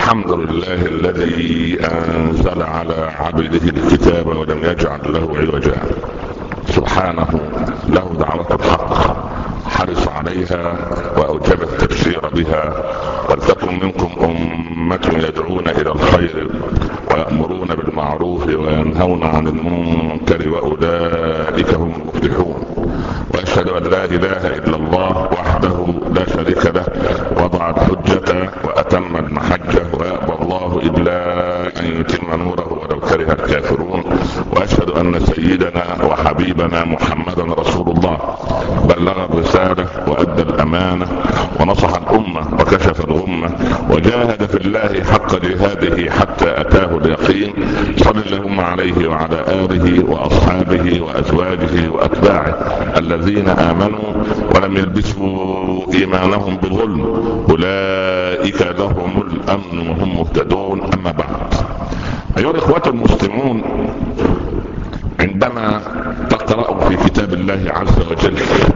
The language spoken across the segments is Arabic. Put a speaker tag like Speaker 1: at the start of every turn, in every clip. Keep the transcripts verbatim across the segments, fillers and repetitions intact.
Speaker 1: الحمد لله الذي أنزل على عبده الكتاب ولم يجعل له عوجا. سبحانه له دعوة الحق حرص عليها وأوجب التبشير بها. ولتكن منكم أمة يدعون إلى الخير ويأمرون بالمعروف وينهون عن المنكر وأولئك هم المفلحون. وأشهد أن لا إله إلا الله وحده لا شريك له وضع الحجة وأتم المحجة ويأبى الله إلا أن يتم نوره ولو كره الكافرون. وأشهد أن سيدنا وحبيبنا محمدا رسول الله بلغ الرسالة وأدى الأمانة ونصح الأمة وكشف الغمة وجاهد في الله حق جهاده حتى أتاه اليقين. صل اللهم عليه وعلى آله وأصحابه وأزواجه وأتباعه الذين آمنوا ولم يلبسوا إيمانهم بظلم أولئك لهم الأمن وهم مهتدون. أما بعد، أيها الإخوة المسلمون، عندما تقرأ في كتاب الله عز وجل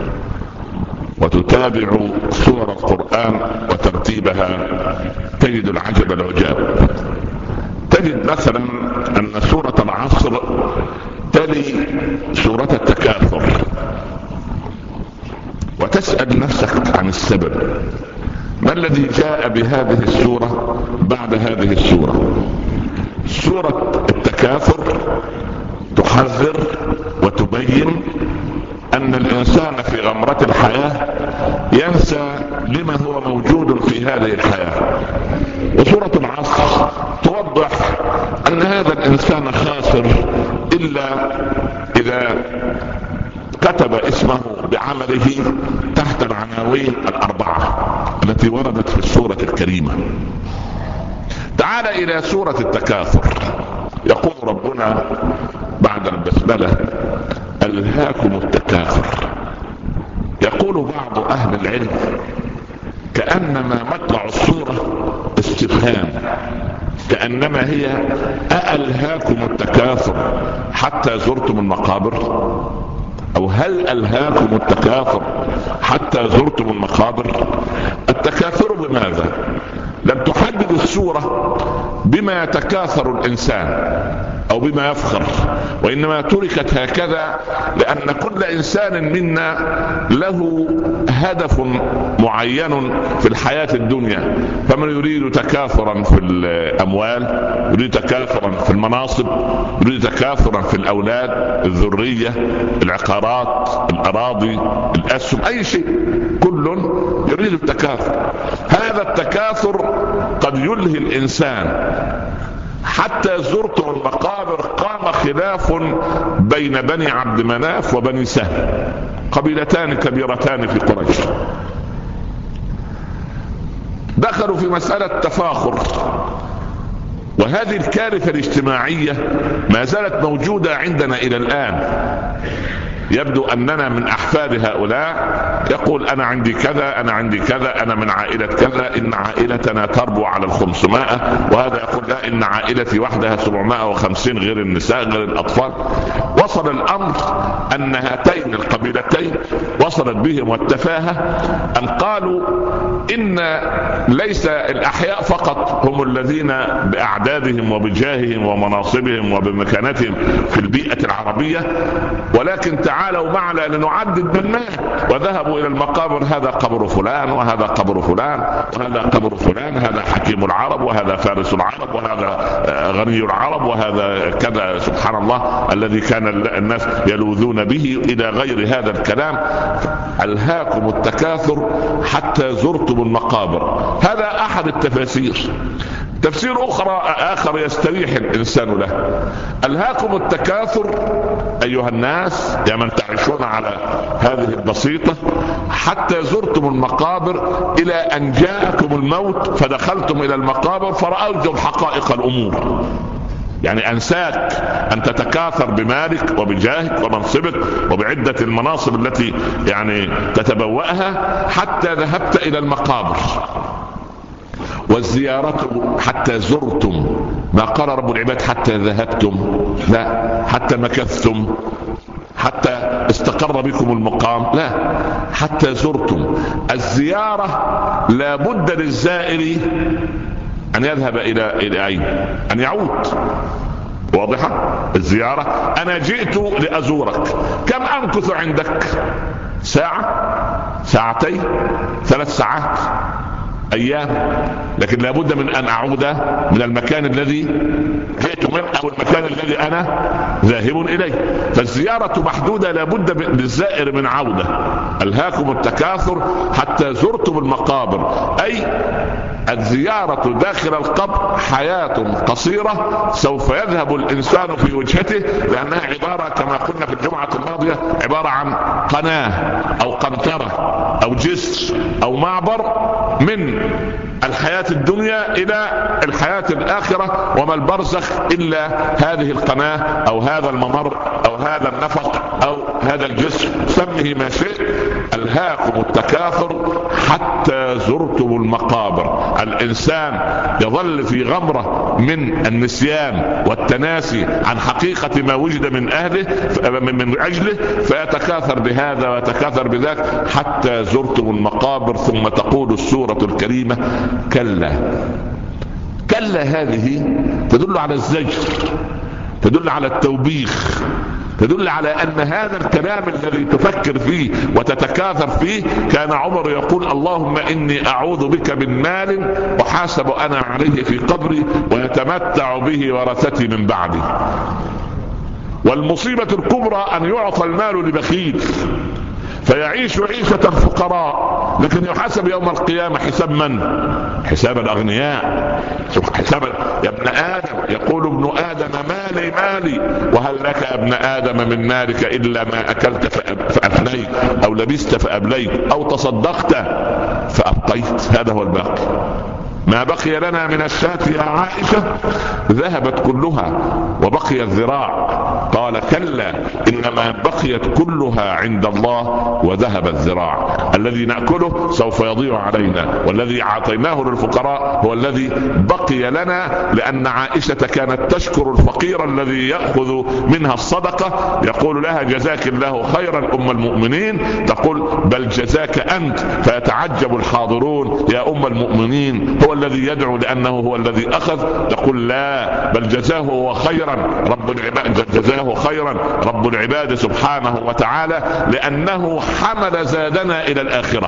Speaker 1: وتتابع سور القرآن وترتيبها تجد العجب العجاب. تجد مثلا أن سورة العصر تلي سورة التكاثر، وتسأل نفسك عن السبب. ما الذي جاء بهذه السورة بعد هذه السورة؟ سورة التكاثر تحذر وتبين أن الإنسان في غمرة الحياة ينسى لما هو موجود في هذه الحياة. وسورة العصر توضح أن هذا الإنسان خاسر إلا إذا كتب اسمه بعمله تحت العناوين الأربعة التي وردت في السورة الكريمة. تعال إلى سورة التكاثر. يقول ربنا بعد البسملة: ألهاكم التكاثر. يقول بعض أهل العلم كأنما مطلع السورة استفهام، كأنما هي أألهاكم التكاثر حتى زرتم المقابر، أو هل ألهاكم التكاثر حتى زرتم المقابر؟ التكاثر بماذا؟ لم تحدد السورة بما يتكاثر الإنسان أو بما يفخر، وإنما تركت هكذا لأن كل إنسان منا له هدف معين في الحياة الدنيا. فمن يريد تكاثرا في الأموال، يريد تكاثرا في المناصب، يريد تكاثرا في الأولاد، الذرية، العقارات، الأراضي، الأسهم، أي شيء، كل يريد التكاثر. هذا التكاثر قد يلهي الإنسان. حتى زرتم المقابر قام خلاف بين بني عبد مناف وبني سهم، قبيلتان كبيرتان في قريش، دخلوا في مسألة تفاخر. وهذه الكارثة الاجتماعية ما زالت موجودة عندنا إلى الآن. يبدو أننا من أحفاد هؤلاء يقول: أنا عندي كذا، أنا عندي كذا، أنا من عائلة كذا، إن عائلتنا تربو على الخمسمائة، وهذا يقول: لا، إن عائلتي وحدها سبعمائة وخمسين، غير النساء غير الأطفال. وصل الأمر أن هاتين القبيلتين وصلت بهم التفاهة أن قالوا إن ليس الأحياء فقط هم الذين بأعدادهم وبجاههم ومناصبهم وبمكانتهم في البيئة العربية، ولكن تعالوا معنا لنعدد من مات. وذهبوا إلى المقابر: هذا قبر فلان، وهذا قبر فلان، وهذا قبر فلان، هذا حكيم العرب، وهذا فارس العرب، وهذا غني العرب، وهذا كذا. سبحان الله الذي كان الناس يلوذون به إلى غير هذا الكلام. ألهاكم التكاثر حتى زرتم المقابر. هذا أحد التفاسير. تفسير أخرى آخر يستريح الإنسان له: ألهاكم التكاثر أيها الناس، يا من تعيشون على هذه البسيطة، حتى زرتم المقابر إلى أن جاءكم الموت فدخلتم إلى المقابر فرأيتم حقائق الأمور. يعني أنساك أن تتكاثر بمالك وبجاهك ومنصبك وبعدة المناصب التي يعني تتبوأها حتى ذهبت إلى المقابر. والزيارة حتى زرتم، ما قال رب العباد حتى ذهبتم، لا، حتى مكثتم، حتى استقر بكم المقام، لا، حتى زرتم. الزيارة لا بد للزائر أن يذهب إلى إلى أين؟ أن يعود. واضحة الزيارة. أنا جئت لأزورك، كم أمكث عندك؟ ساعة، ساعتين، ثلاث ساعات، أيام، لكن لابد من أن أعود من المكان الذي جئت منه أو المكان الذي أنا ذاهب إليه. فالزيارة محدودة، لابد للزائر من عودة. ألهاكم التكاثر حتى زرتم المقابر، أي الزيارة داخل القبر حياة قصيرة سوف يذهب الإنسان في وجهته، لأنها عبارة كما قلنا في الجمعة الماضية عبارة عن قناة أو قنطرة أو جسر أو معبر من الحياة الدنيا إلى الحياة الآخرة، وما البرزخ إلا هذه القناة أو هذا الممر أو هذا النفق أو هذا الجسر، سمه ما شئت. ألهاكم التكاثر حتى زرتم المقابر. الإنسان يظل في غمرة من النسيان والتناسي عن حقيقة ما وجد من أهله من أجله، فيتكاثر بهذا ويتكاثر بذاك حتى زرتم المقابر. ثم تقول السورة الكريمة كلا. كلا هذه تدل على الزجر، تدل على التوبيخ، تدل على أن هذا الكلام الذي تفكر فيه وتتكاثر فيه كان عمر يقول اللهم إني أعوذ بك من مال أحاسب أنا عليه في قبري ويتمتع به ورثتي من بعدي. والمصيبة الكبرى أن يعطى المال لبخيل فيعيش عيشة الفقراء، لكن يحاسب يوم القيامة حساب من؟ حساب الأغنياء. حساب يا ابن آدم، يقول ابن آدم مالي مالي، وهل لك يا ابن آدم من مالك إلا ما أكلت فأفنيت أو لبست فأبليت أو تصدقت فأبقيت. هذا هو الباقي. ما بقي لنا من الشاة يا عائشة ذهبت كلها وبقي الذراع. قال كلا إنما بقيت كلها عند الله وذهب الذراع. الذي نأكله سوف يضيع علينا، والذي أعطيناه للفقراء هو الذي بقي لنا. لأن عائشة كانت تشكر الفقير الذي يأخذ منها الصدقة، يقول لها جزاك الله خيرا أم المؤمنين، تقول بل جزاك أنت. فيتعجب الحاضرون يا أم المؤمنين هو الذي يدعو لأنه هو الذي أخذ؟ تقول لا، بل جزاه هو خيرا رب العباد، جزاه خيرا رب العباد سبحانه وتعالى، لأنه حمل زادنا إلى الآخرة.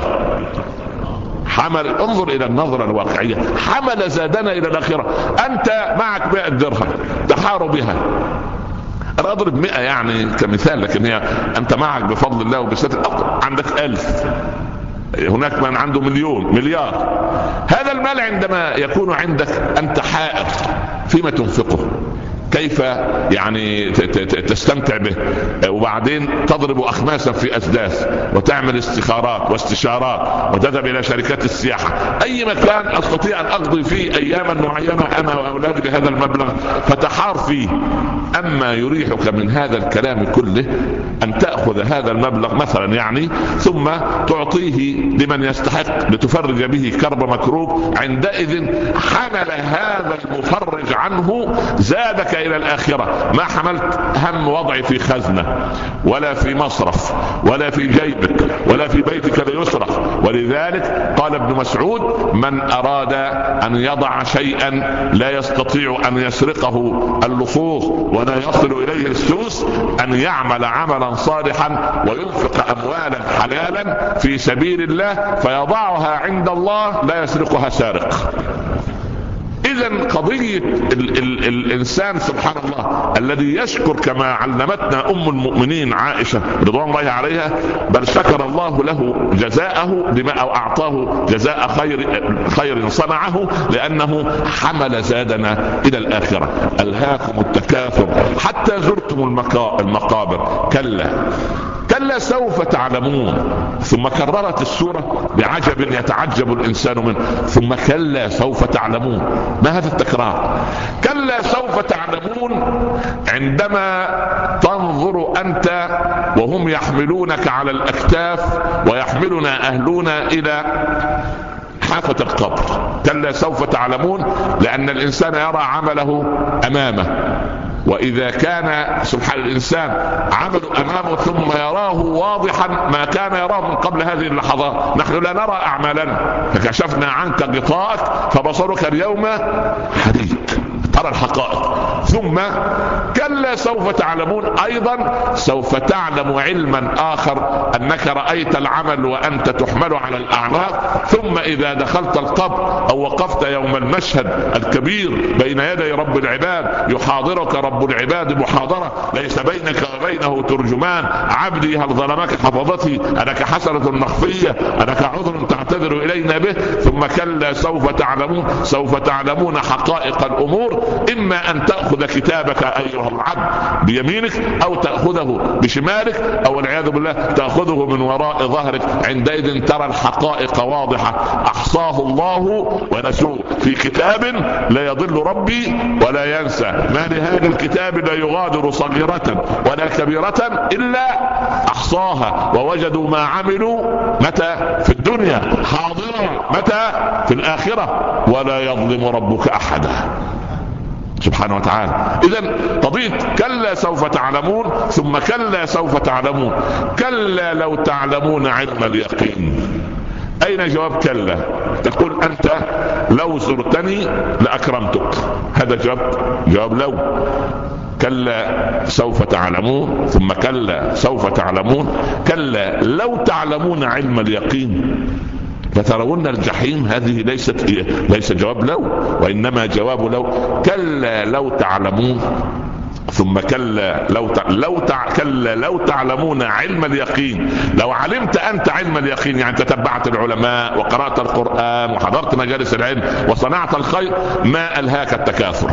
Speaker 1: حمل، انظر إلى النظرة الواقعية، حمل زادنا إلى الآخرة. أنت معك مئة درهم تحار بها، أنا أضرب مئة يعني كمثال، لكن هي أنت معك بفضل الله وبستر عندك ألف، هناك من عنده مليون مليار. هذا المال عندما يكون عندك أنت حائر فيما تنفقه، كيف يعني تستمتع به، وبعدين تضرب أخماسا في أسداس وتعمل استخارات واستشارات وتذهب إلى شركات السياحة، أي مكان أستطيع أن أقضي فيه أياما معينة أنا وأولادي بهذا المبلغ فتحار فيه. أما يريحك من هذا الكلام كله أن تأخذ هذا المبلغ مثلا يعني ثم تعطيه لمن يستحق لتفرج به كرب مكروب، عندئذ حمل هذا المفرج عنه زادك إلى الآخرة. ما حملت هم وضعي في خزنة ولا في مصرف ولا في جيبك ولا في بيتك ليسرق. ولذلك قال ابن مسعود من أراد أن يضع شيئا لا يستطيع أن يسرقه اللصوص ولا يصل إليه السوس أن يعمل عملا صالحا وينفق أموالا حلالا في سبيل الله فيضعها عند الله لا يسرقها سارق. إذن قضية ال ال الإنسان سبحان الله الذي يشكر كما علمتنا أم المؤمنين عائشة رضوان الله عليها، بل شكر الله له جزاءه بما أو أعطاه جزاء خير خير صنعه، لأنه حمل زادنا إلى الآخرة. ألهاكم التكاثر حتى زرتم المقابر. كلا كلا سوف تعلمون. ثم كررت السورة بعجب يتعجب الإنسان منه، ثم كلا سوف تعلمون. ما هذا التكرار؟ كلا سوف تعلمون عندما تنظر أنت وهم يحملونك على الأكتاف ويحملنا أهلنا إلى حافة القبر. كلا سوف تعلمون، لأن الإنسان يرى عمله أمامه، وإذا كان سبحان الإنسان عمل أمامه ثم يراه واضحا ما كان يراه من قبل هذه اللحظات. نحن لا نرى أعمالنا، فكشفنا عنك غطاءك فبصرك اليوم حديد، ترى الحقائق. ثم كلا سوف تعلمون، أيضا سوف تعلم علما آخر، أنك رأيت العمل وأنت تحمل على الأعناق، ثم إذا دخلت القبر أو وقفت يوم المشهد الكبير بين يدي رب العباد يحاضرك رب العباد محاضرة ليس بينك وبينه ترجمان. عبدي هل ظلمك حفظتي، أنك حسنة مخفية، أنك عذر تعتذر إلينا به. ثم كلا سوف تعلمون، سوف تعلمون حقائق الأمور، إما أن تأخذ كتابك أيها العبد بيمينك أو تأخذه بشمالك، أو والعياذ بالله تأخذه من وراء ظهرك. عندئذ ترى الحقائق واضحة، أحصاه الله ونسوه في كتاب لا يضل ربي ولا ينسى. ما لهذا الكتاب لا يغادر صغيرة ولا كبيرة إلا أحصاها ووجدوا ما عملوا متى في الدنيا حاضرا متى في الآخرة ولا يظلم ربك أحدا سبحانه وتعالى. إذن قضية كلا سوف تعلمون، ثم كلا سوف تعلمون. كلا لو تعلمون علم اليقين. أين جواب كلا؟ تقول أنت لو زرتني لأكرمتك، هذا جواب جواب لو. كلا سوف تعلمون، ثم كلا سوف تعلمون. كلا لو تعلمون علم اليقين فترون الجحيم. هذه ليست ليس جواب لو، وإنما جواب لو. كلا لو تعلمون، ثم كلا لو تع... لو تع... كلا لو تعلمون علم اليقين. لو علمت أنت علم اليقين، يعني تتبعت العلماء وقرأت القرآن وحضرت مجالس العلم وصنعت الخير، ما ألهاك التكاثر.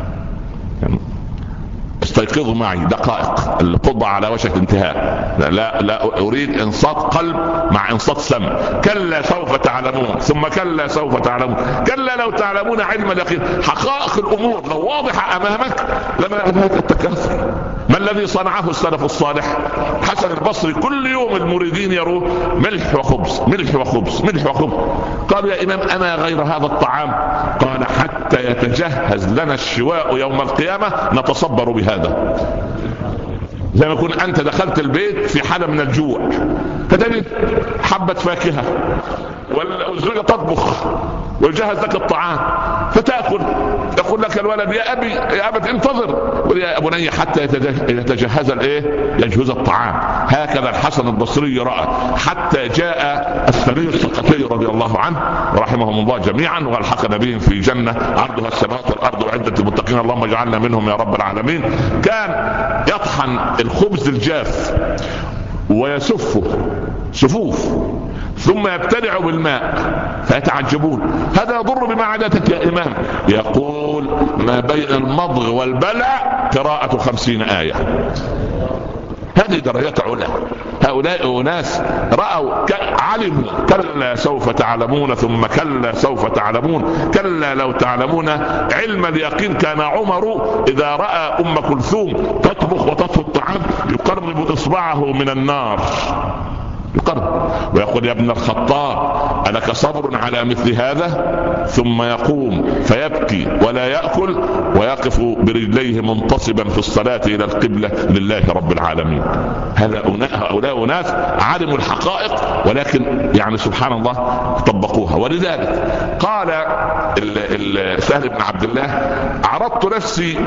Speaker 1: استيقظوا معي دقائق، الخطبة على وشك انتهاء. لا لا أريد انصات قلب مع انصات سمع. كلا سوف تعلمون، ثم كلا سوف تعلمون. كلا لو تعلمون علم اليقين. حقائق الأمور لو واضحة أمامك لما ألهاك التكاثر. ما الذي صنعه السلف الصالح؟ حسن البصري كل يوم المريدين يروه ملح وخبز ملح وخبز ملح وخبز. قالوا يا إمام أنا غير هذا الطعام. قال حتى يتجهز لنا الشواء يوم القيامة نتصبر بهذا. زي ما يكون أنت دخلت البيت في حالة من الجوع، فتجد حبة فاكهة والزوجة تطبخ ويجهز لك الطعام فتأكل. يقول لك الولد يا أبي يا أبت انتظر، يا بني حتى يتجهز الايه يجهز الطعام. هكذا الحسن البصري رأى، حتى جاء الثري الثقفي رضي الله عنه ورحمهم الله جميعا والحقنا بهم في جنة عرضها السماوات والأرض وعدة المتقين اللهم اجعلنا منهم يا رب العالمين. كان يطحن الخبز الجاف ويسفه سفوف ثم يبتلع بالماء فيتعجبون هذا يضر بمعدتك يا إمام. يقول ما بين المضغ والبلع قراءة خمسين آية. هذه درجات علا. هؤلاء أناس رأوا علموا. كلا سوف تعلمون، ثم كلا سوف تعلمون. كلا لو تعلمون علم اليقين. كان عمر إذا رأى أم كلثوم تطبخ وتطهو الطعام يقرب إصبعه من النار يقرب ويقول يا ابن الخطاب ألك صبر على مثل هذا؟ ثم يقوم فيبكي ولا يأكل ويقف برجليه منتصبا في الصلاة إلى القبلة لله رب العالمين. هؤلاء ناس علموا الحقائق ولكن يعني سبحان الله طبقوها. ولذلك قال سهل بن عبد الله عرضت نفسي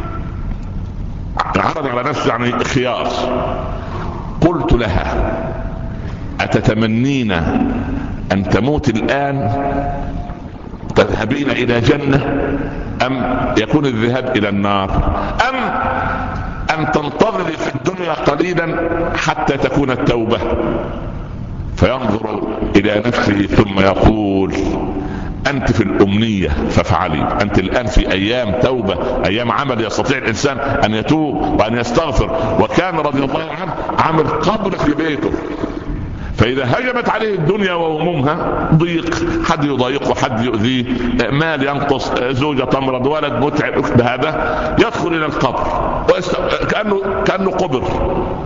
Speaker 1: عرض على نفسي يعني خيار. قلت لها أتتمنين أن تموت الآن تذهبين إلى جنة، أم يكون الذهاب إلى النار، أم أن تنتظري في الدنيا قليلا حتى تكون التوبة؟ فينظر إلى نفسه ثم يقول أنت في الأمنية فافعلي. أنت الآن في أيام توبة، أيام عمل يستطيع الإنسان أن يتوب وأن يستغفر. وكان رضي الله عنه عمل قبر في بيته، فإذا هجمت عليه الدنيا وهمومها ضيق، حد يضايقه، حد يؤذيه، مال ينقص، زوجة تمرض، ولد متعب، بهذا يدخل إلى القبر وكأنه كأنه قبر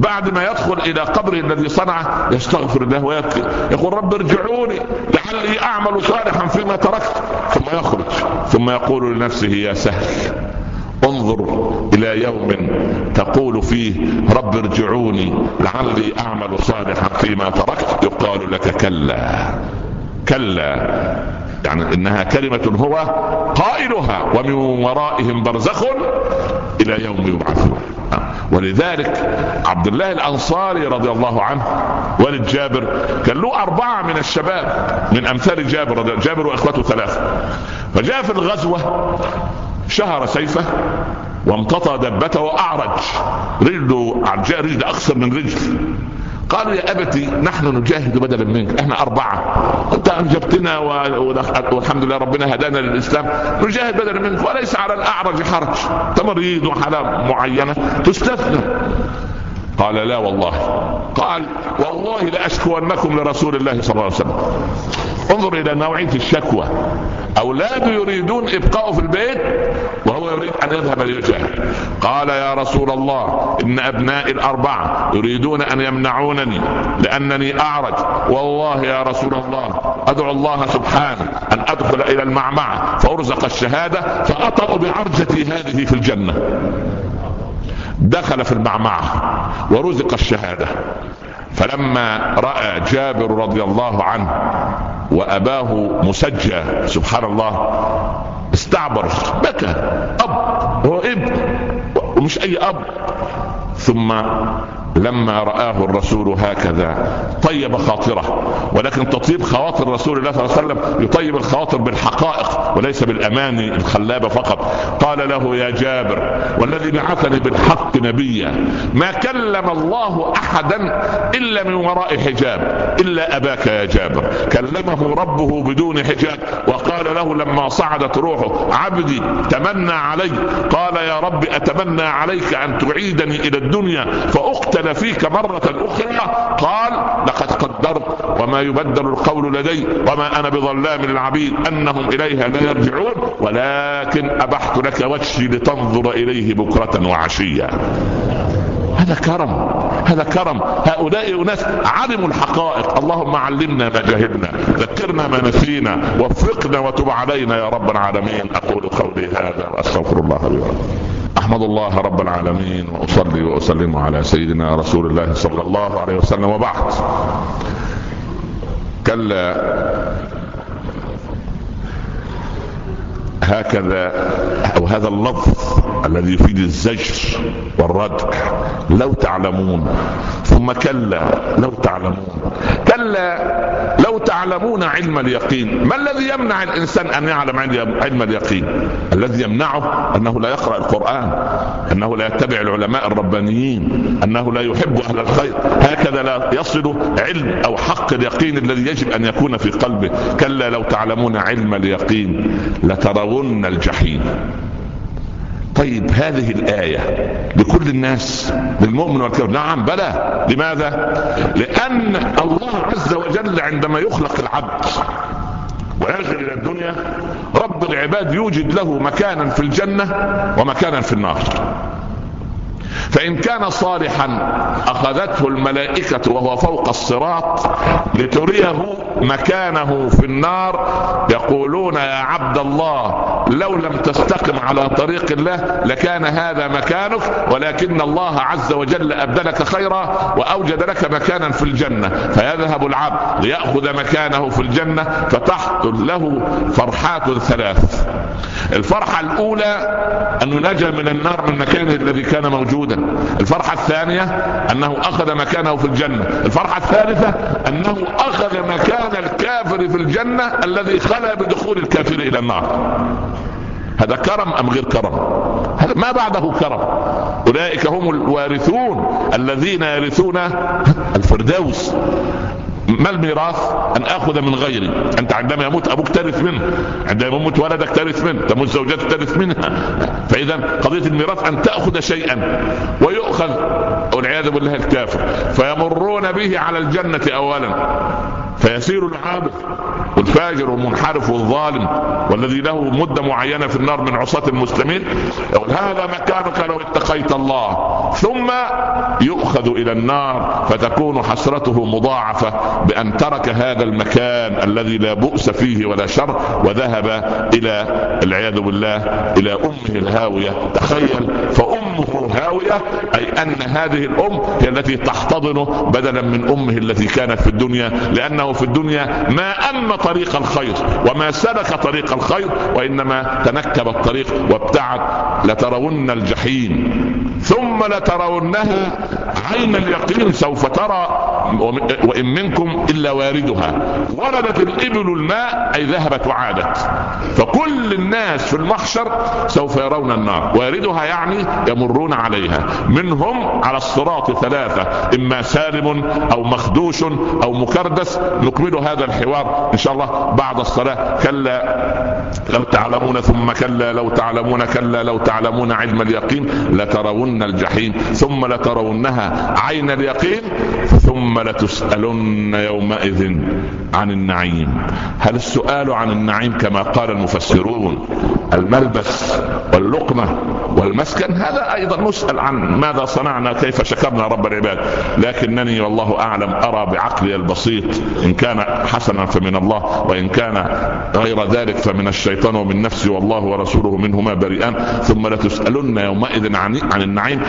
Speaker 1: بعد ما يدخل الى قبره الذي صنعه يستغفر الله ويبكي، يقول رب ارجعوني لعلي اعمل صالحا فيما تركت، ثم يخرج ثم يقول لنفسه يا سهل انظر الى يوم تقول فيه رب ارجعوني لعلي اعمل صالحا فيما تركت، يقال لك كلا كلا، يعني انها كلمة هو قائلها ومن ورائهم برزخ الى يوم يبعثون. ولذلك عبد الله الانصاري رضي الله عنه والد جابر كان له اربعة من الشباب من امثال جابر، جابر واخوته ثلاثة، فجاء في الغزوة شهر سيفه وامتطى دبته واعرج، رجله عرجاء، رجل اقصر من رجل. قالوا يا أبتي نحن نجاهد بدلا منك، احنا أربعة انت أنجبتنا والحمد لله ربنا هدانا للإسلام، نجاهد بدلا منك وليس على الأعرج حرج، تمريض وحالة معينة تستثنى. قال لا والله. قال والله لأشكونكم لرسول الله صلى الله عليه وسلم. انظر إلى نوعية الشكوى، أولاده يريدون إبقاءه في البيت وهو يريد أن يذهب ليجاهد. قال يا رسول الله إن أبنائي الأربعة يريدون أن يمنعونني لأنني أعرج، والله يا رسول الله أدعو الله سبحانه أن أدخل إلى المعمعة فأرزق الشهادة فأطأ بعرجتي هذه في الجنة. دخل في المعمعة ورزق الشهادة. فلما رأى جابر رضي الله عنه وأباه مسجى سبحان الله استعبر بكى، أب هو ابن ومش أي أب. ثم لما رآه الرسول هكذا طيب خاطره، ولكن تطيب خواطر رسول الله صلى الله عليه وسلم يطيب الخواطر بالحقائق وليس بالأماني الخلابة فقط. قال له يا جابر والذي بعثني بالحق نبيا ما كلم الله أحدا إلا من وراء حجاب إلا أباك يا جابر، كلمه ربه بدون حجاب وقال له لما صعدت روحه عبدي تمنى علي، قال يا رب أتمنى عليك أن تعيدني إلى الدنيا فأقتل فيك مرة أخرى، قال لقد قدرت وما يبدل القول لدي وما أنا بظلام للعبيد أنهم إليها لا يرجعون، ولكن أبحت لك وجهي لتنظر إليه بكرة وعشية. هذا كرم، هذا كرم. هؤلاء أناس علموا الحقائق. اللهم علمنا ما جهلنا، ذكرنا ما نسينا، وفقنا وتب علينا يا رب العالمين. أقول قولي هذا وأستغفر الله لي ولكم. أحمد الله رب العالمين وأصلي وأسلم على سيدنا رسول الله صلى الله عليه وسلم، وبعد. كلا هكذا أو هذا اللفظ الذي يفيد الزجر والردع، لو تعلمون، ثم كلا لو تعلمون، كلا لو تعلمون علم اليقين. ما الذي يمنع الإنسان أن يعلم علم اليقين؟ الذي يمنعه أنه لا يقرأ القرآن، أنه لا يتبع العلماء الربانيين، أنه لا يحب أهل الخير، هكذا لا يصل علم أو حق اليقين الذي يجب أن يكون في قلبه. كلا لو تعلمون علم اليقين لترون الجحيم. طيب هذه الآية لكل الناس للمؤمن والكافر؟ نعم بلى. لماذا؟ لأن الله عز وجل عندما يخلق العبد وينزل إلى الدنيا رب العباد يوجد له مكانا في الجنة ومكانا في النار. فإن كان صالحا أخذته الملائكة وهو فوق الصراط لتريه مكانه في النار، يقولون يا عبد الله لو لم تستقم على طريق الله لكان هذا مكانك، ولكن الله عز وجل أبدلك خيرا وأوجد لك مكانا في الجنة. فيذهب العبد ليأخذ مكانه في الجنة فتحصل له فرحات ثلاث. الفرحة الأولى أنه نجا من النار من مكانه الذي كان موجودا. الفرحة الثانية أنه أخذ مكانه في الجنة. الفرحة الثالثة أنه أخذ مكان الكافر في الجنة الذي خلى بدخول الكافر إلى النار. هذا كرم أم غير كرم؟ هذا ما بعده كرم. أولئك هم الوارثون الذين يرثون الفردوس. ما الميراث؟ أن أخذ من غيري. أنت عندما يموت أبوك ترث منه، عندما يموت ولدك ترث منه، تموت زوجتك ترث منها. فإذا قضية الميراث أن تأخذ شيئا ويؤخذ والعياذ بالله الكافر، فيمرون به على الجنة أولا فيسير العابد والفاجر والمنحرف والظالم والذي له مدة معينة في النار من عصاة المسلمين، يقول هذا مكانك لو اتقيت الله، ثم يؤخذ إلى النار فتكون حسرته مضاعفة بأن ترك هذا المكان الذي لا بؤس فيه ولا شر وذهب إلى العياذ بالله إلى أمه الهاوية. تخيل، فأمه هاوية أي أن هذه الأم هي التي تحتضنه بدلا من أمه التي كانت في الدنيا، لأنه في الدنيا ما أم طريق الخير وما سلك طريق الخير وإنما تنكب الطريق وابتعد. لترون الجحيم ثم لترونها عين اليقين سوف ترى وإن منكم إلا واردها. وردت الإبل الماء أي ذهبت وعادت، فكل الناس في المحشر سوف يرون النار. واردها يعني يمرون عليها، منهم على الصراط ثلاثة، إما سالم أو مخدوش أو مكردس. نكمل هذا الحوار إن شاء الله بعد الصلاة. كلا لو تعلمون ثم كلا لو تعلمون كلا لو تعلمون علم اليقين لترون الجحيم ثم لترونها عين اليقين ثم لتسألن يومئذ عن النعيم. هل السؤال عن النعيم كما قال المفسرون الملبس واللقمة والمسكن؟ هذا أيضا نسأل عن ماذا صنعنا، كيف شكرنا رب العباد. لكنني والله أعلم أرى بعقلي البسيط إن كان حسنا فمن الله، وإن كان غير ذلك فمن الشيطان ومن نفسي، والله ورسوله منهما بريئان. ثم لتسألن يومئذ عن عن النعيم.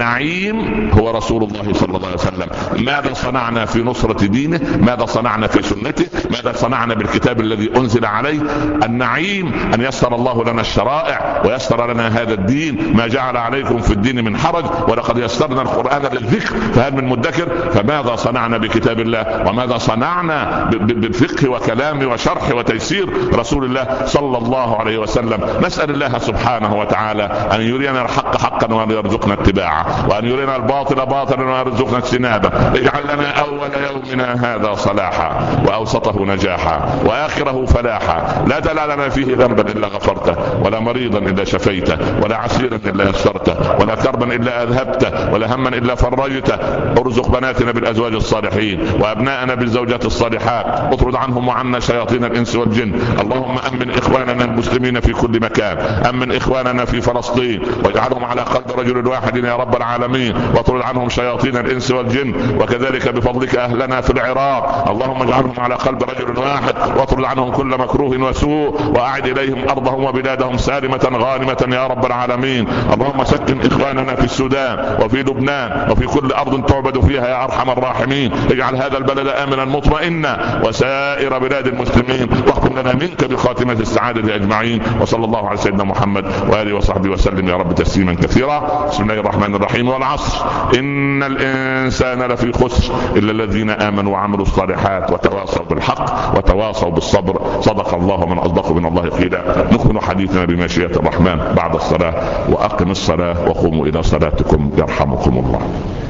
Speaker 1: النعيم هو رسول الله صلى الله عليه وسلم. ماذا صنعنا في نصرة دينه؟ ماذا صنعنا في سنته؟ ماذا صنعنا بالكتاب الذي أنزل عليه؟ النعيم أن يسر الله لنا الشرائع ويسر لنا هذا الدين، ما جعل عليكم في الدين من حرج ولقد يسرنا القرآن للذكر فهل من مدكر. فماذا صنعنا بكتاب الله وماذا صنعنا بالفقه وكلام وشرح وتيسير رسول الله صلى الله عليه وسلم. نسأل الله سبحانه وتعالى أن يرينا الحق حقا وأن يرزقنا اتباعه، وأن يرينا الباطل باطلا وأن يرزقنا اجتنابه. اجعل لنا أول يومنا هذا صلاحا وأوسطه نجاحا وآخره فلاحا، لا تدع لنا فيه ذنبا إلا غفرته، ولا مريضا إلا شفيته، ولا عسيرا إلا يسرته، ولا كربا إلا أذهبته، ولا هما إلا فرجته. ارزق بناتنا بالأزواج الصالحين وأبناءنا بالزوجات الصالحات، اطرد عنهم وعنا شياطين الإنس والجن. اللهم أمن إخواننا المسلمين في كل مكان، أمن إخواننا في فلسطين واجعلهم على قلب رجل واحد يا رب العالمين، واطرد عنهم شياطين الإنس والجن. وكذلك بفضلك أهلنا في العراق، اللهم اجعلهم على قلب رجل واحد واطرد عنهم كل مكروه وسوء، وأعد إليهم أرضهم وبلادهم سالمة غانمة يا رب العالمين. اللهم سكن إخواننا في السودان وفي لبنان وفي كل أرض تعبد فيها يا أرحم الراحمين. اجعل هذا البلد آمنا مطمئنا وسائر بلاد المسلمين، واختم لنا منك بخاتمة السعادة أجمعين. وصلى الله على سيدنا محمد وآله وصحبه وسلم يا رب تسليما كثيرا. بسم الله الرحمن الرحيم. والعصر إن الإنسان لفي خسر إلا الذين آمنوا وعملوا الصالحات وتواصوا بالحق وتواصوا بالصبر. صدق الله من أصدق من الله قيلا. نكمل حديثنا بمشيئة الرحمن بعد الصلاة. وأقم الصلاة وقوموا إلى صلاتكم يرحمكم الله.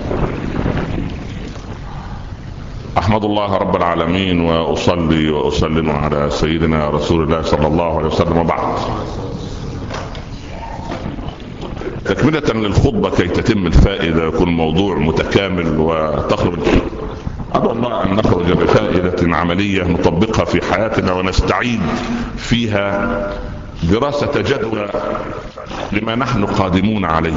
Speaker 1: أحمد الله رب العالمين وأصلي وأسلم على سيدنا رسول الله صلى الله عليه وسلم. وبعد، تكملة للخطبة كي تتم الفائدة يكون موضوع متكامل وتخرج أدعو الله أن نخرج بفائدة عملية نطبقها في حياتنا ونستعيد فيها دراسة جدوى لما نحن قادمون عليه.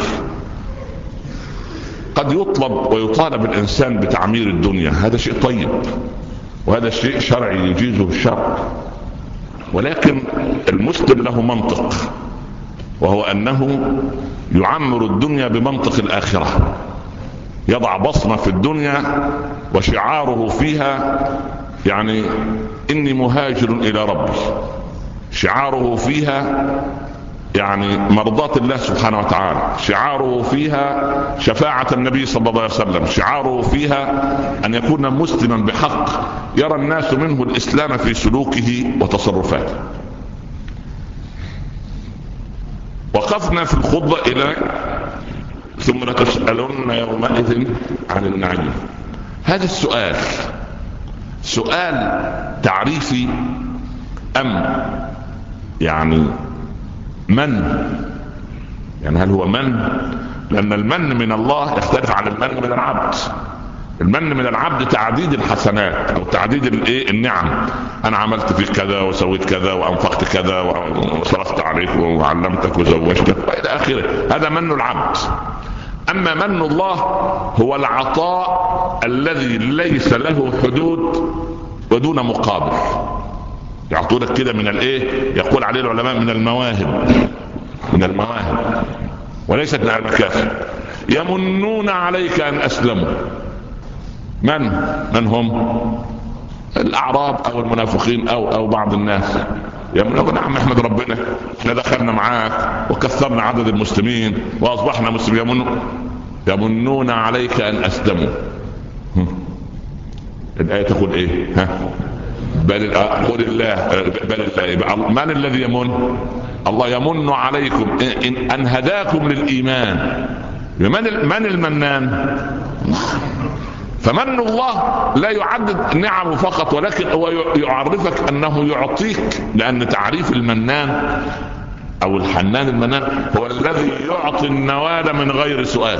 Speaker 1: قد يطلب ويطالب الإنسان بتعمير الدنيا، هذا شيء طيب وهذا شيء شرعي يجيزه الشرع، ولكن المسلم له منطق، وهو أنه يعمر الدنيا بمنطق الآخرة، يضع بصمة في الدنيا وشعاره فيها يعني إني مهاجر إلى ربي، شعاره فيها يعني مرضاة الله سبحانه وتعالى، شعاره فيها شفاعة النبي صلى الله عليه وسلم، شعاره فيها أن يكون مسلما بحق يرى الناس منه الإسلام في سلوكه وتصرفاته. وقفنا في الخطبة إلى ثم لتسألن يومئذ عن النعيم. هذا السؤال سؤال تعريفي أم يعني من؟ يعني هل هو من؟ لأن المن من الله يختلف عن المن من العبد. المن من العبد تعديد الحسنات او تعديد الايه النعم. انا عملت فيك كذا وسويت كذا وانفقت كذا وصرفت عليك وعلمتك وزوجتك والى اخره، هذا من العبد. اما من الله هو العطاء الذي ليس له حدود ودون مقابل. يعطونك كده من الايه، يقول عليه العلماء من المواهب، من المواهب وليست من المكاسب. يمنون عليك ان اسلموا. من من هم؟ الاعراب او المنافقين او او بعض الناس. يقول نعم احمد ربنا احنا دخلنا معاك وكثرنا عدد المسلمين واصبحنا مسلمين. يمنون يمنون عليك ان اسلموا. الايه تقول ايه؟ ها بل قل الله بل الله. من الذي يمن؟ الله يمن عليكم ان ان هداكم للايمان. من من المنان؟ فمن الله لا يعدد نعمه فقط، ولكن هو يعرفك انه يعطيك، لان تعريف المنان او الحنان المنان هو الذي يعطي النوال من غير سؤال.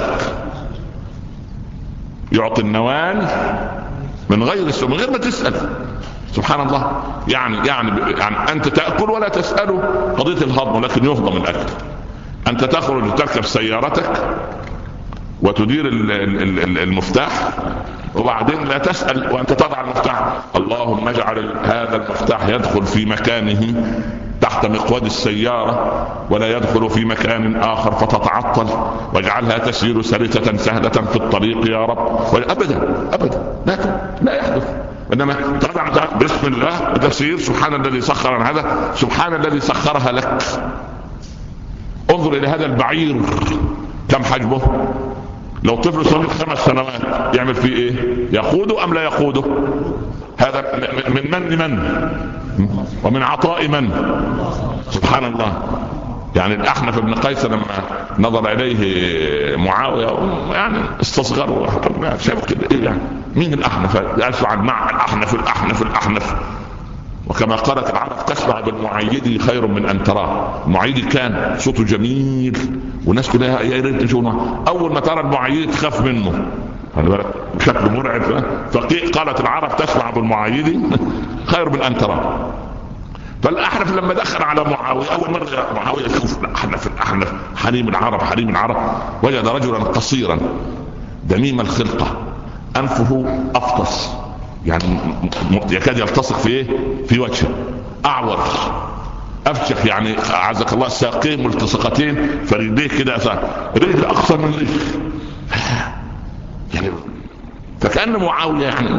Speaker 1: يعطي النوال من غير سؤال، من غير ما تسأل. سبحان الله. يعني يعني يعني انت تأكل ولا تسأله قضية الهضم، ولكن يهضم الاكل. انت تخرج تركب سيارتك وتدير المفتاح وبعدين لا تسأل وانت تضع المفتاح اللهم اجعل هذا المفتاح يدخل في مكانه تحت مقود السيارة ولا يدخل في مكان آخر فتتعطل، واجعلها تسير سلسة سهلة في الطريق يا رب. أبدا أبدا لا, لا يحدث. إنما تضع بسم الله تسير. سبحان الذي سخر هذا، سبحان الذي سخرها لك. انظر إلى هذا البعير كم حجمه. لو طفل صغير خمس سنوات يعمل فيه ايه؟ يقوده ام لا يقوده؟ هذا من من من ومن عطاء من؟ سبحان الله. يعني الأحنف بن قيس لما نظر اليه معاوية يعني استصغروا، شاف كده ايه يعني مين الاحنف؟ يسمع مع الاحنف الاحنف الاحنف. وكما قالت العرب تسمع بالمعيدي خير من ان تراه. المعيدي كان صوته جميل والناس كلها يا ريت نشوفه. اول ما ترى المعيدي تخاف منه، شكله مرعب. فقالت العرب تسمع بالمعيدي خير من ان تراه. فالاحنف لما دخل على معاويه اول مره معاويه يشوف الاحنف الاحنف حليم العرب حليم العرب، وجد رجلا قصيرا دميم الخلقه، انفه افطس يعني يكاد يلتصق في ايه؟ في وجهه، اعور افشخ يعني اعزك الله، ساقين ملتصقتين، فرجليه كده رجل اقصر من رجل يعني. فكأن معاويه يعني.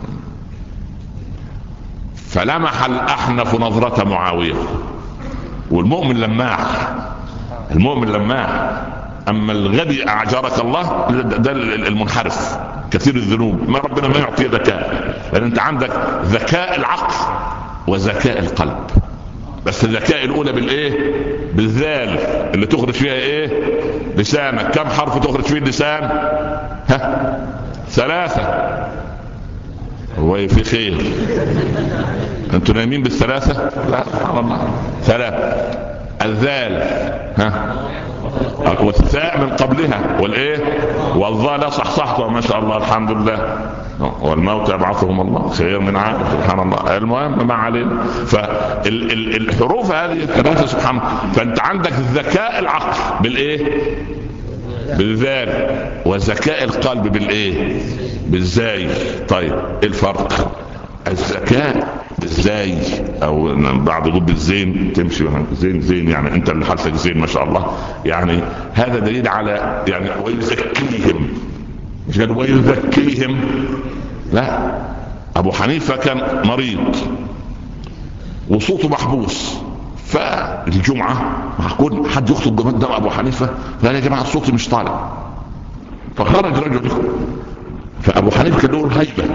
Speaker 1: فلمح الاحنف نظرة معاويه. والمؤمن لماح، المؤمن لماح. اما الغبي اعجرك الله ده المنحرف كثير الذنوب. ما ربنا ما يعطيه ذكاء، لان انت عندك ذكاء العقل وذكاء القلب. بس الذكاء الاولى بالايه؟ بالذال اللي تخرج فيها ايه؟ لسانك. كم حرف تخرج فيه اللسان؟ ها ثلاثة. هو في خير انتوا نايمين بالثلاثة؟ لا سبحان الله. ثلاثة. الذال ها والثاء من قبلها والايه والظال صحصحته ما شاء الله الحمد لله. والموت يبعثهم الله خير من عاد. سبحان الله. المهم ما علينا. فالحروف هذه الثلاثة سبحان الله. فانت عندك ذكاء العقل بالايه؟ بالذال. وذكاء القلب بالايه؟ بالزاي. طيب ايه الفرق؟ الذكاء بالزاي او بعض يقول بالزين تمشي زين زين يعني انت اللي حالتك زين ما شاء الله يعني. هذا دليل على يعني ويزكيهم، مش قال ويزكيهم لا. ابو حنيفة كان مريض وصوته محبوس، فالجمعة معقول حد يخطب قدام ابو حنيفة؟ فقال يا جماعة صوتي مش طالع. فخرج رجل، فابو حنيفة كان له هيبة،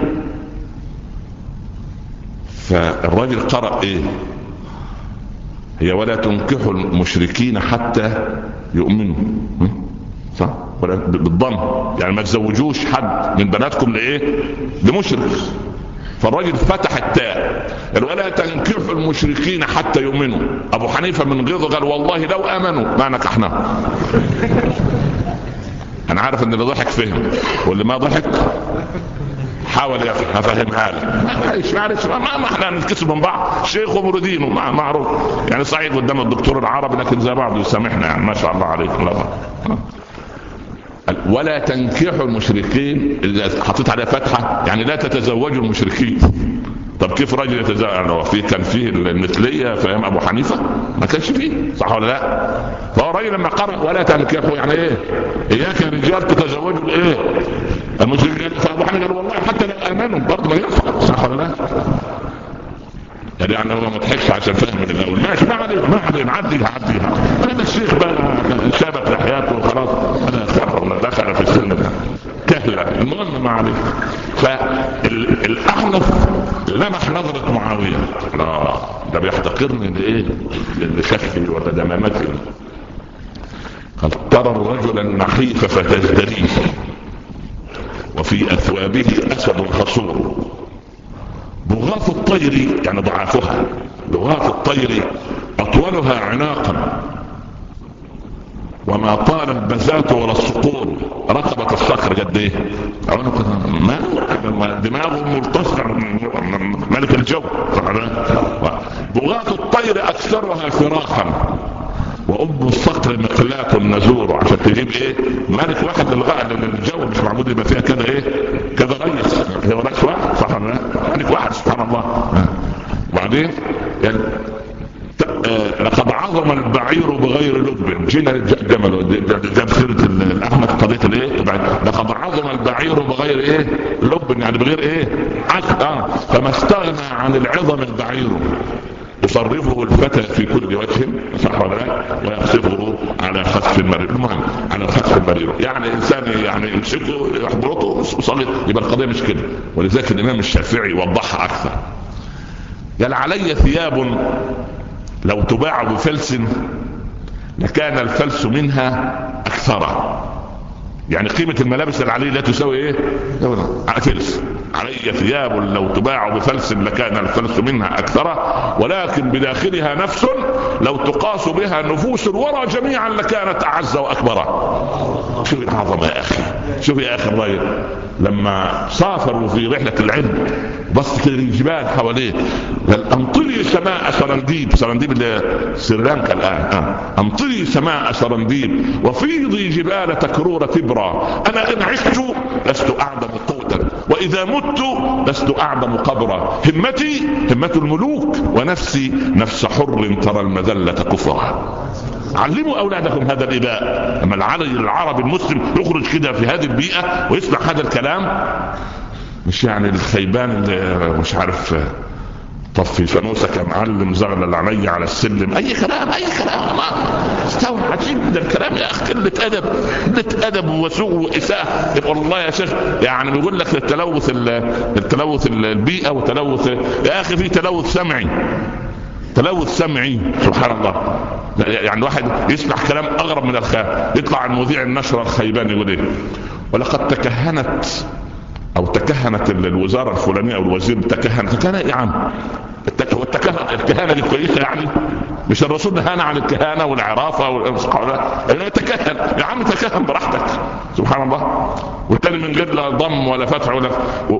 Speaker 1: فالراجل قرأ ايه؟ هي ولا تنكحوا المشركين حتى يؤمنوا، صح؟ ولا بالضم يعني ما تزوجوش حد من بناتكم لايه؟ لمشرك. فالراجل فتح التاء ولا تنكحوا المشركين حتى يؤمنوا. ابو حنيفة من غيظه قال والله لو امنوا ما نكحناهم. انا عارف ان اللي ضحك فهم واللي ما ضحك حاول افهمها لك. معلش معلش ما ما احنا نتكسب من بعض، شيخ ومريدين ومعروف يعني، صعيد قدام الدكتور العربي لكن زي بعض يسامحنا يعني، ما شاء الله عليكم. لا ولا تنكحوا المشركين، اللي حطيت عليها فتحه يعني لا تتزوجوا المشركين. طب كيف راجل يتزوج؟ يعني في كان فيه المثليه في ايام ابو حنيفه؟ ما كانش فيه، صح ولا لا؟ فهو راجل لما قرأ ولا تنكحوا يعني ايه؟ اياك يا رجال تتزوجوا الايه؟ المشركين. فابو حنيفه قال والله حتى لو امنوا برضه ما ينفع، صح ولا لا؟ يعني يعني هو ما تضحكش عشان فهم الاول، ماشي ما عليه ما عليه نعديها عديها. هذا الشيخ بقى شابك لحياته وخلاص، انا خبر دخل في السن ده كهله، المهم ما عليه. فالاحنف لمح نظره معاويه، لا ده بيحتقرني لايه؟ لشكلي ولا دمامتي. قد ترى الرجل النحيف فتزدريه وفي اثوابه اسد خصور. بغاث الطير يعني ضعافها، بغاث الطير اطولها عناقا وما طال البزات ولا الصقور. رقبة الصقر قد ايه؟ ما دماغه ملتصق ملك الجو. بغاث الطير اكثرها فراخا وام الصقر مقلاة النزور. عشان تجيب ايه؟ ملك واحد للغاء للجو مش معبود يبقى فيها كذا ايه؟ كذا ريس، هو ريس واحد صح ولا لا؟ ملك واحد سبحان الله. وبعدين يعني لقد عظم البعير بغير لب. جينا الجمل جاب سيره الاحمد قضيه الايه؟ لقد عظم البعير بغير ايه؟ لب يعني بغير ايه؟ عقل. اه فما استغنى عن العظم البعير يصرفه الفتى في كل وجه صح ولا لا؟ ويقصفه على خسف المرير. المهم على خسف المرير يعني انسان يعني يمسكه يحبطه وصلي، يبقى القضيه مش كده. ولذلك الامام الشافعي وضحها اكثر، قال علي ثياب لو تباع بفلس لكان الفلس منها اكثر. يعني قيمة الملابس اللي عليه لا تساوي ايه؟ فلس. علي ثياب لو تباع بفلس لكان الفلس منها اكثر ولكن بداخلها نفس لو تقاس بها نفوس الورى جميعا لكانت اعز واكبر. شوف العظمة يا اخي، شوف يا اخي الراجل لما سافروا في رحلة العلم بص كده الجبال حواليه قال امطري سماء سرنديب. سرنديب اللي سريلانكا الان. آه. امطري سماء سرنديب وفيضي جبال تكرور تبرى. انا ان عشت لست اعظم قوتا واذا مت لست اعظم قبرا. همتي همة الملوك ونفسي نفس حر ترى المذلة كفرا. علموا اولادكم هذا الاباء. لما العربي المسلم يخرج كده في هذه البيئة ويسمع هذا الكلام، مش يعني الخيبان اللي مش عارف طفي فانوسك يا معلم زغلل علي على السلم، اي كلام اي كلام. ما استوى عجيب ده الكلام يا اخي، قله ادب قله ادب وسوء واساءه. يقول الله يا شيخ يعني بيقول لك التلوث التلوث البيئه وتلوث يا اخي في تلوث سمعي، تلوث سمعي سبحان الله. يعني واحد يسمع كلام اغرب من الخيال، يطلع عن مذيع النشره الخيبان يقول ايه؟ ولقد تكهنت او تكهنت الوزاره الفلانيه او الوزير تكهن. تكهن يا عم والتكهن الكهانه دي كويسه يعني؟ مش الرسول نهانا عن الكهانه والعرافه والتكهن؟ تكهن يا عم تكهن براحتك سبحان الله. والتاني من غير لا ضم ولا فتح ولا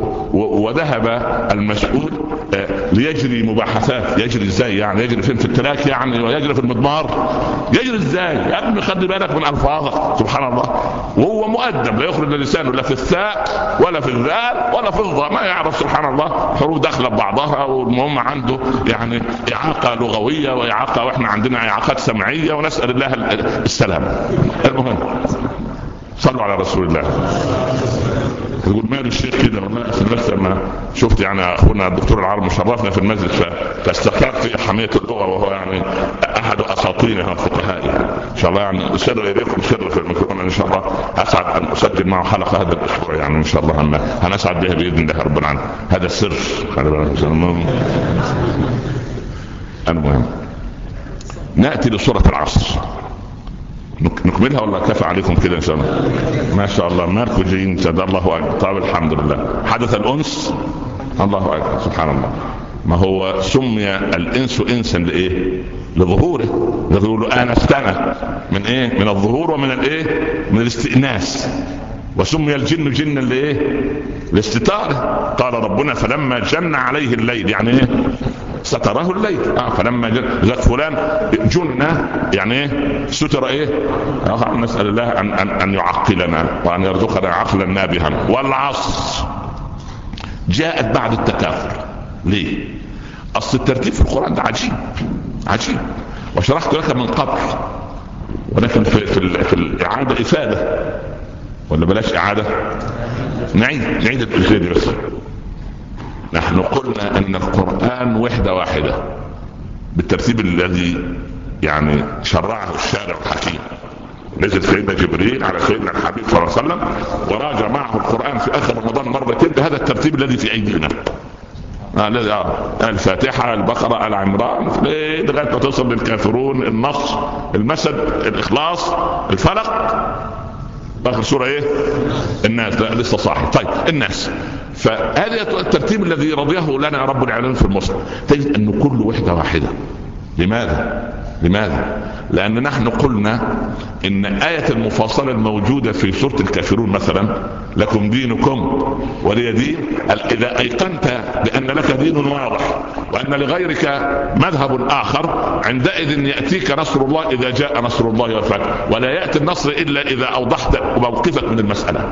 Speaker 1: وذهب المسؤول ليجري مباحثات. يجري ازاي يعني؟ يجري فين؟ في التراك يعني؟ ويجري في المضمار؟ يجري ازاي يا ابني؟ خلي بالك من الفاظك سبحان الله. وهو مؤدب لا يخرج لسانه لا في الثاء ولا في الذال ولا في الضاء، ما يعرف سبحان الله حروف داخله ببعضها. والمهم عنده يعني اعاقه لغويه واعاقه، واحنا عندنا اعاقات سمعيه ونسال الله السلام. المهم صلوا على رسول الله. يقول مال الشيخ كده والله بس لما شفت يعني اخونا الدكتور العرب مشرفنا في المسجد فاستخرت في حميه اللغه وهو يعني احد اساطينها الفقهاء يعني. ان شاء الله يعني سر اليكم سر في الميكروفون ان شاء الله. اسعد ان اسجل معه حلقه هذا الاسبوع يعني ان شاء الله. اما هنسعد بها باذن الله رب العالمين. هذا السر. المهم ناتي لسوره العصر نكملها ولا كفى عليكم كده ان شاء الله؟ ما شاء الله مالكم جايين جزا الله اكبر. طيب الحمد لله حدث الانس. الله اكبر سبحان الله. ما هو سمي الانس انسا لايه؟ لظهوره. يقولوا انستنا من ايه؟ من الظهور ومن الايه؟ من الاستئناس. وسمي الجن جنا لايه؟ لاستتاره. قال ربنا فلما جن عليه الليل يعني ايه؟ ستره الليل. آه فلما جن ذات فلان جن يعني ايه؟ ستر ايه؟ آه نسأل الله ان ان ان يعقلنا وان يرزقنا عقلا نابها. والعصر جاءت بعد التكاثر. ليه؟ اصل الترتيب في القرآن ده عجيب عجيب، وشرحت لك من قبل، ولكن في في, في الاعاده افاده، ولا بلاش اعاده، نعيد نعيد الافاده بس. نحن قلنا ان القرآن وحده واحده بالترتيب الذي يعني شرعه الشارع الحكيم. نزل سيدنا جبريل على سيدنا الحبيب صلى الله عليه وسلم وراجع معه القرآن في اخر رمضان مرتين بهذا الترتيب الذي في ايدينا. الذي آه الفاتحة، البقرة، العمران، لغاية ما توصل للكافرون، النص، المسد، الإخلاص، الفلق، آخر سورة إيه؟ الناس. لا لسه صاحي. طيب الناس. فهذا الترتيب الذي رضيه لنا رب العالمين في المصحف. تجد أنه كل وحدة واحدة. لماذا؟ لماذا؟ لأن نحن قلنا إن آية المفاصلة الموجودة في سورة الكافرون مثلا لكم دينكم ولي دين، إذا أيقنت بأن لك دين واضح وأن لغيرك مذهب آخر عندئذ يأتيك نصر الله إذا جاء نصر الله والفتح، ولا يأتي النصر إلا إذا أوضحت موقفك من المسألة.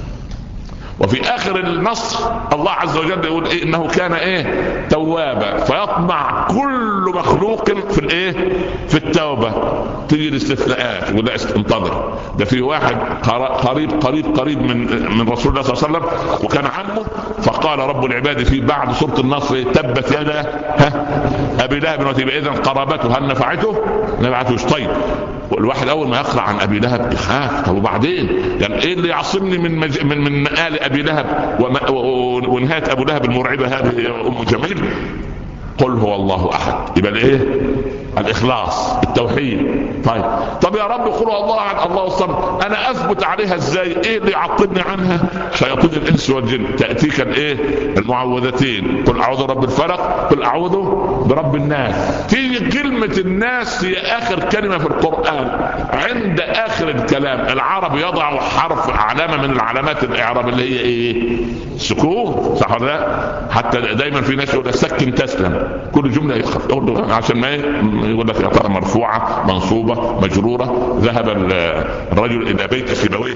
Speaker 1: وفي آخر النص الله عز وجل يقول إيه؟ إنه كان إيه؟ توابا، فيطمع كل مخلوق في الإيه؟ في التوبة. تيجي الاستثناءات يقول لا انتظر، ده في واحد قريب قريب قريب من من رسول الله صلى الله عليه وسلم وكان عمه، فقال رب العباد في بعد سورة النصر تبت يدا ها أبي لهب وتب، إذن قرابته هل نفعته؟ ما نفعتوش. طيب والواحد اول ما يقرأ عن ابي لهب يخاف. طب وبعدين يعني ايه اللي يعصمني من مج... من من مآل ابي لهب وما... ونهايه ابو لهب المرعبه هذه ام جميل؟ قل هو الله احد. يبقى الايه؟ الاخلاص، التوحيد. طيب طب يا رب قل هو الله احد الله الصمد، انا اثبت عليها ازاي؟ ايه اللي يعطلني عنها؟ شياطين الانس والجن. تاتيك الايه؟ المعوذتين، قل اعوذ برب الفلق، قل اعوذ برب الناس. تيجي كلمه الناس هي اخر كلمه في القران. عند اخر الكلام العرب يضع حرف علامه من العلامات الاعراب اللي هي ايه؟ سكون، صح ولا لا؟ حتى دايما في ناس يقول سكن تسلم، كل جمله يخف عشان ما يقول لك يا ترى مرفوعه منصوبه مجروره. ذهب الرجل الى بيت سيبويه،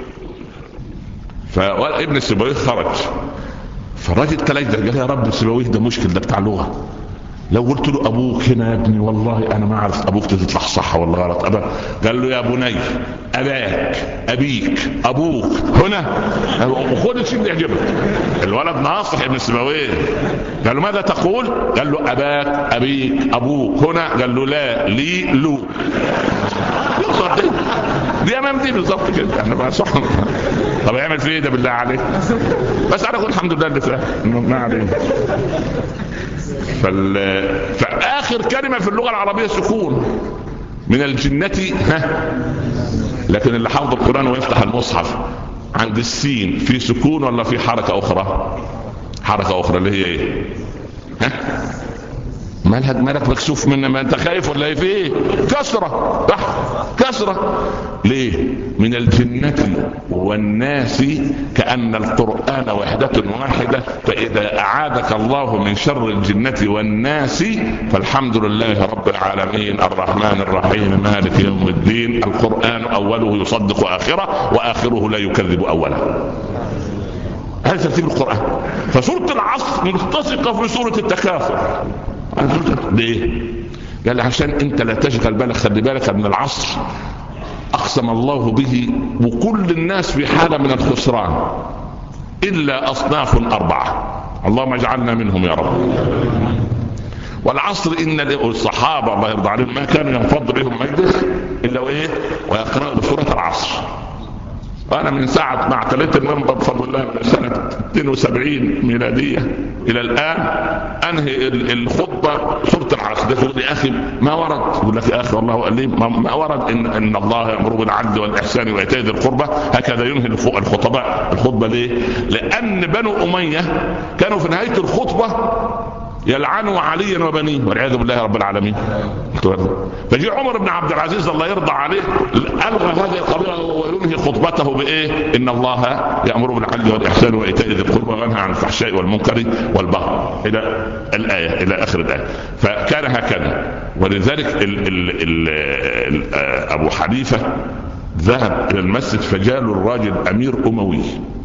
Speaker 1: فابن سيبويه خرج، فالراجل تلاقى قال يا رب سيبويه ده مشكل، ده بتاع لغه. لو قلت له ابوك هنا يا ابني والله انا ما اعرف ابوك تطلع صح ولا غلط. أبا قال له يا بني اباك ابيك ابوك هنا، وخد الشيء اللي يعجبك. الولد ناصح ابن سيبويه، قال له ماذا تقول؟ قال له اباك ابيك ابوك هنا. قال له لا لي لو. دي امام دي بالظبط كده يعني بقى صح. طب يعمل في ايه ده بالله عليك؟ بس انا اقول الحمد لله اللي فاهم ما عليه. فال... فآخر كلمة في اللغة العربية سكون من الجنة ها. لكن اللي حافظ القرآن ويفتح المصحف عند السين في سكون ولا في حركة أخرى؟ حركة أخرى اللي هي إيه؟ ها؟ مالك مالك مكسوف من ما أنت خايف ولا إيه؟ في إيه؟ كسرة كسرة. ليه؟ من الجنة والناس، كأن القرآن وحدة واحدة. فإذا أعاذك الله من شر الجنة والناس فالحمد لله رب العالمين الرحمن الرحيم مالك يوم الدين. القرآن أوله يصدق آخره وآخره لا يكذب أوله. هذا ترتيب القرآن. فسورة العصر ملتصقة في سورة التكاثر. ليه؟ قال عشان انت لا تشغل بالك، خلي بالك من العصر اقسم الله به وكل الناس في حالة من الخسران الا اصناف اربعة، اللهم اجعلنا منهم يا رب. والعصر ان الصحابة الله يرضى عليهم ما كانوا ينفض بهم مجلس الا وايه؟ ويقرأوا بسورة العصر. أنا من ساعة ما اعتليت المنبر بفضل الله من سنة اثنين وسبعين ميلادية إلى الآن أنهي الخطبة سورة العصر. ده يقول لي أخي ما ورد، يقول لك يا أخي والله قال لي ما ورد إن, إن الله يأمر بالعدل والإحسان وإيتاء ذي القربى. هكذا ينهي الخطباء الخطبة. ليه؟ لأن بنو أمية كانوا في نهاية الخطبة يلعن عليا وبنيه والعياذ بالله رب العالمين. فجاء عمر بن عبد العزيز الله يرضى عليه الغى هذه القضيه وينهي خطبته بايه؟ ان الله يامر بالعدل والاحسان وايتاء ذي القربى وينهى عن الفحشاء والمنكر والبغي الى الايه الى اخر الايه. فكان هكذا. ولذلك ال ال ال ال ابو حنيفه ذهب الى المسجد فجاله الراجل امير اموي،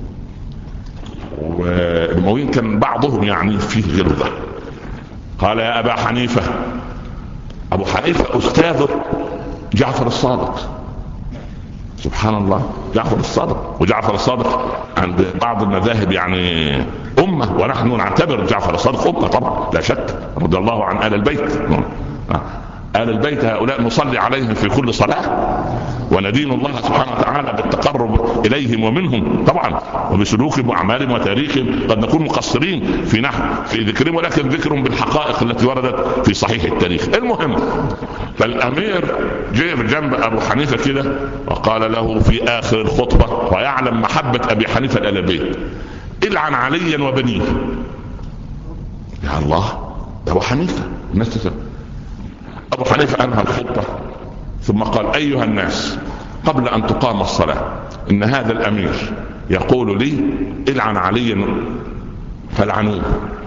Speaker 1: والامويين كان بعضهم يعني فيه غلظه. قال يا ابا حنيفه، ابو حنيفه استاذه جعفر الصادق، سبحان الله، جعفر الصادق. وجعفر الصادق عند بعض المذاهب يعني امه، ونحن نعتبر جعفر الصادق امه طبعا لا شك، رضي الله عن ال البيت. آل البيت هؤلاء نصلي عليهم في كل صلاة، وندين الله سبحانه وتعالى بالتقرب إليهم ومنهم طبعا، وبسلوكهم وأعمالهم وتاريخهم. قد نكون مقصرين في نحو في ذكرهم، ولكن ذكرهم بالحقائق التي وردت في صحيح التاريخ. المهم، فالأمير جاء بجنب أبو حنيفة كده وقال له في آخر الخطبة، ويعلم محبة أبي حنيفة لآل البيت: العن عليا وبنيه. يا الله، أبو حنيفة الناس تسأل. أبو حنيفة أنهى الخطبة ثم قال: أيها الناس، قبل أن تقام الصلاة إن هذا الأمير يقول لي العن عليا فالعنوه.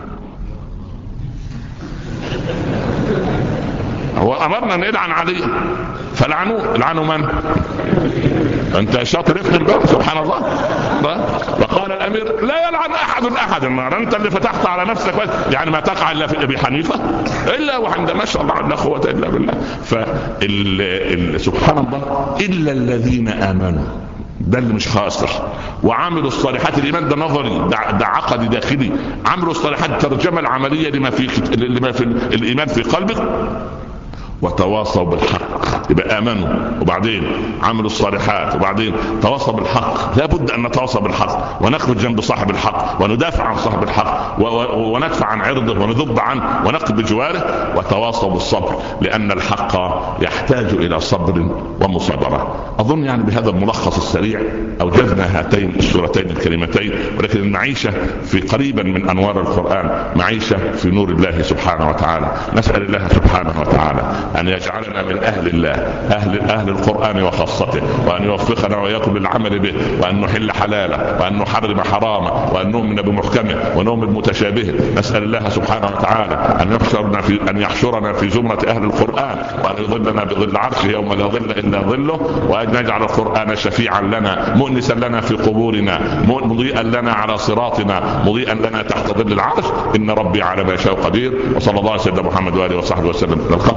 Speaker 1: هو أمرنا أن العن عليا فالعنوه. العنوا من؟ أنت شاطر افهم بقى، سبحان الله. وقال الأمير: لا يلعن أحد أحد. النار أنت اللي فتحت على نفسك، يعني ما تقع إلا في أبي حنيفة إلا وعند ما شاء الله لا قوة إلا بالله. فسبحان الله، إلا الذين آمنوا، ده اللي مش خاسر، وعملوا الصالحات. الإيمان ده نظري، ده, ده عقدي داخلي. عملوا الصالحات ترجمة العملية لما في لما في الإيمان في قلبك. وتواصوا بالحق، يبقى آمنوا وبعدين عملوا الصالحات وبعدين تواصوا بالحق. لا بد أن نتواصى بالحق ونخرج جنب صاحب الحق وندافع عن صاحب الحق وندفع عن عرضه ونذب عنه ونقف بجواره. وتواصوا بالصبر، لأن الحق يحتاج إلى صبر ومصابرة. أظن يعني بهذا الملخص السريع أوجزنا هاتين السورتين الكريمتين. ولكن المعيشة في قريبا من أنوار القرآن معيشة في نور الله سبحانه وتعالى. نسأل الله سبحانه وتعالى أن يجعلنا من أهل الله، أهل, أهل القرآن وخاصته، وأن يوفقنا وإياكم للعمل به، وأن نحل حلاله، وأن نحرم حرامه، وأن نؤمن بمحكمه ونؤمن بمتشابهه. نسأل الله سبحانه وتعالى أن يحشرنا في أن يحشرنا في زمرة أهل القرآن، وأن يظلنا بظل عرشه يوم لا ظل إلا ظله، وأن يجعل القرآن شفيعا لنا، مؤنسا لنا في قبورنا، مضيئا لنا على صراطنا، مضيئا لنا تحت ظل العرش. إن ربي على ما يشاء قدير. وصلى الله على سيدنا محمد وآله وصحبه وسلم.